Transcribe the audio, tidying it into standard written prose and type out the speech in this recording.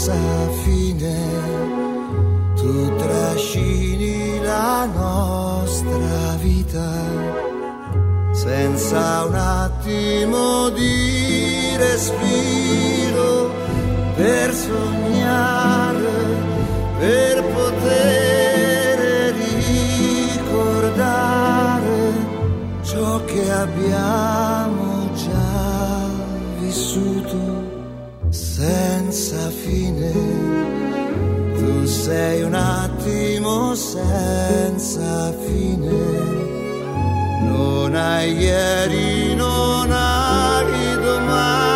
senza fine, tu trascini la nostra vita senza un attimo di respiro, per sognare, per poter ricordare ciò che abbiamo già vissuto senza fine. Tu sei un attimo senza fine, non hai ieri, non